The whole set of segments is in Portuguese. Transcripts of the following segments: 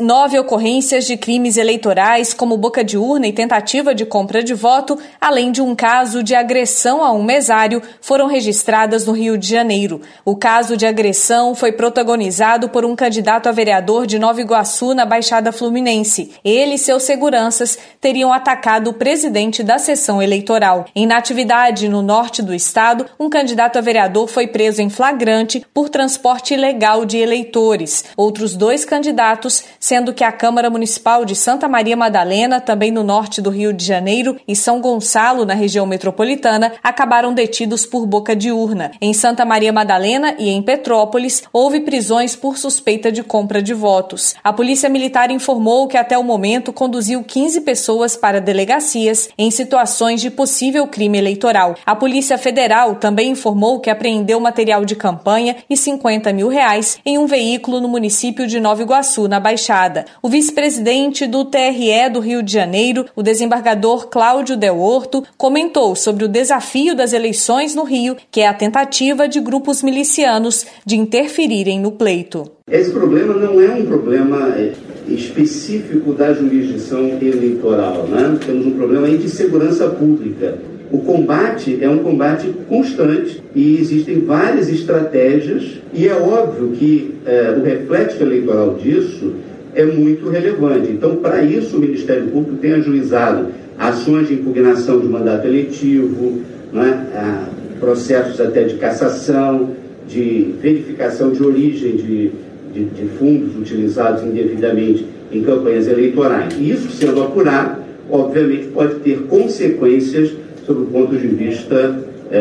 9 ocorrências de crimes eleitorais, como boca de urna e tentativa de compra de voto, além de um caso de agressão a um mesário, foram registradas no Rio de Janeiro. O caso de agressão foi protagonizado por um candidato a vereador de Nova Iguaçu, na Baixada Fluminense. Ele e seus seguranças teriam atacado o presidente da sessão eleitoral. Em Natividade, no norte do estado, um candidato a vereador foi preso em flagrante por transporte ilegal de eleitores. Outros 2 candidatos, sendo que a Câmara Municipal de Santa Maria Madalena, também no norte do Rio de Janeiro, e São Gonçalo, na região metropolitana, acabaram detidos por boca de urna. Em Santa Maria Madalena e em Petrópolis, houve prisões por suspeita de compra de votos. A Polícia Militar informou que até o momento conduziu 15 pessoas para delegacias em situações de possível crime eleitoral. A Polícia Federal também informou que apreendeu material de campanha e R$50 mil em um veículo no município de Nova Iguaçu, na Baixada. O vice-presidente do TRE do Rio de Janeiro, o desembargador Cláudio Del Horto, comentou sobre o desafio das eleições no Rio, que é a tentativa de grupos milicianos de interferirem no pleito. Esse problema não é um problema específico da jurisdição eleitoral, né? Temos um problema aí de segurança pública. O combate é um combate constante e existem várias estratégias e é óbvio que o reflexo eleitoral disso é muito relevante. Então, para isso, o Ministério Público tem ajuizado ações de impugnação de mandato eletivo, né? Processos até de cassação, de verificação de origem de fundos utilizados indevidamente em campanhas eleitorais. E isso, sendo apurado, obviamente pode ter consequências sob o ponto de vista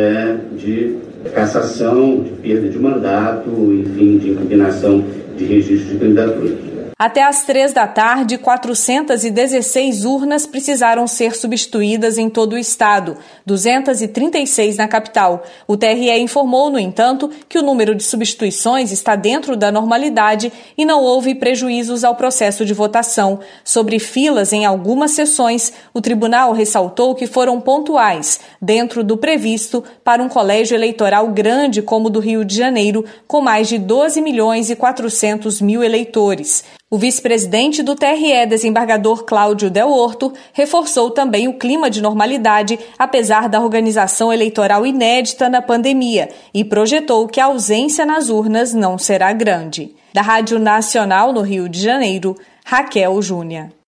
de cassação, de perda de mandato, enfim, de impugnação de registro de candidatura. Até às 15h, 416 urnas precisaram ser substituídas em todo o estado, 236 na capital. O TRE informou, no entanto, que o número de substituições está dentro da normalidade e não houve prejuízos ao processo de votação. Sobre filas em algumas sessões, o tribunal ressaltou que foram pontuais, dentro do previsto, para um colégio eleitoral grande como o do Rio de Janeiro, com mais de 12.400.000 eleitores. O vice-presidente do TRE, desembargador Cláudio Del Horto, reforçou também o clima de normalidade, apesar da organização eleitoral inédita na pandemia, e projetou que a ausência nas urnas não será grande. Da Rádio Nacional no Rio de Janeiro, Raquel Júnior.